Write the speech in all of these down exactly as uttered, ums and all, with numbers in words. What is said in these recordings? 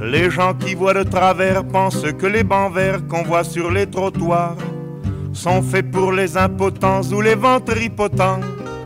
Les gens qui voient de travers pensent que les bancs verts qu'on voit sur les trottoirs sont faits pour les impotents ou les ventripotents.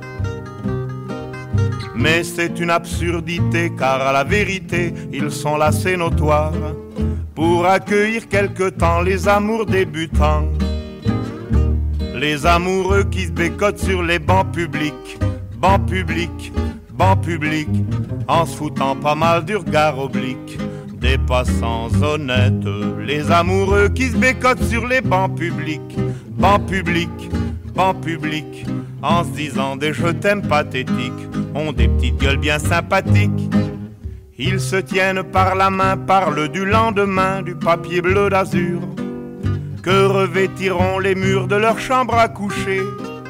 Mais c'est une absurdité, car à la vérité, ils sont là, c'est notoire, pour accueillir quelque temps les amours débutants. Les amoureux qui se bécotent sur les bancs publics, bancs publics, bancs publics, en se foutant pas mal du regard oblique des passants honnêtes. Les amoureux qui se bécotent sur les bancs publics, bancs publics, bancs publics, en se disant des je t'aime pathétiques, ont des petites gueules bien sympathiques. Ils se tiennent par la main, parlent du lendemain, du papier bleu d'azur que revêtiront les murs de leur chambre à coucher.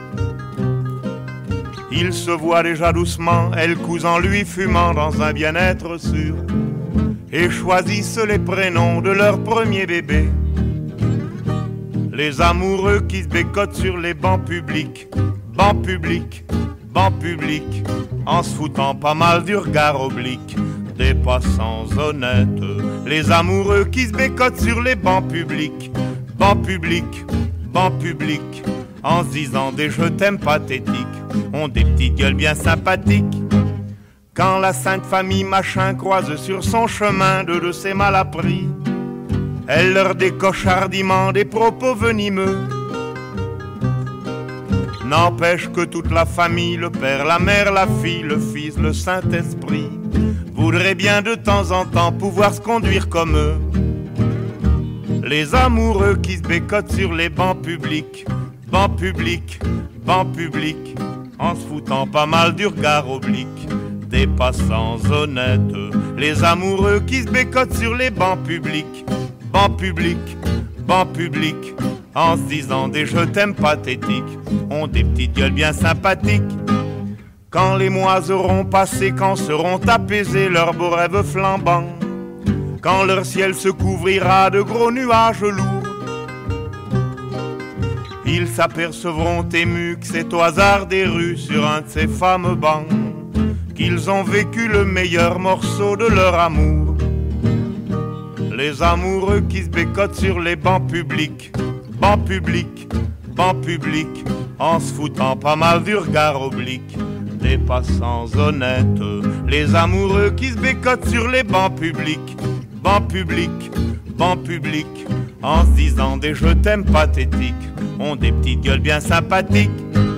Ils se voient déjà doucement, elle cousant lui fumant dans un bien-être sûr, et choisissent les prénoms de leur premier bébé. Les amoureux qui se bécotent sur les bancs publics, bancs publics, bancs publics, en se foutant pas mal du regard oblique des passants honnêtes. Les amoureux qui se bécotent sur les bancs publics, bancs publics, bancs publics, en se disant des je t'aime pathétiques, ont des petites gueules bien sympathiques. Quand la sainte famille machin croise sur son chemin deux de ses malappris, elle leur décoche hardiment des propos venimeux. N'empêche que toute la famille, le père, la mère, la fille, le fils, le Saint-Esprit, voudraient bien de temps en temps pouvoir se conduire comme eux. Les amoureux qui se bécotent sur les bancs publics, bancs publics, bancs publics, en se foutant pas mal du regard oblique des passants honnêtes. Les amoureux qui se bécotent sur les bancs publics, bancs publics, bancs publics, en se disant des je t'aime pathétiques, ont des petites gueules bien sympathiques. Quand les mois auront passé, quand seront apaisés leurs beaux rêves flambants, quand leur ciel se couvrira de gros nuages lourds, ils s'apercevront émus que c'est au hasard des rues, sur un de ces fameux bancs, qu'ils ont vécu le meilleur morceau de leur amour. Les amoureux qui se bécotent sur les bancs publics, bancs publics, bancs publics, en se foutant pas mal du regard oblique des passants honnêtes. Les amoureux qui se bécotent sur les bancs publics, bancs publics, bancs publics, en se disant des je t'aime pathétiques, ont des petites gueules bien sympathiques.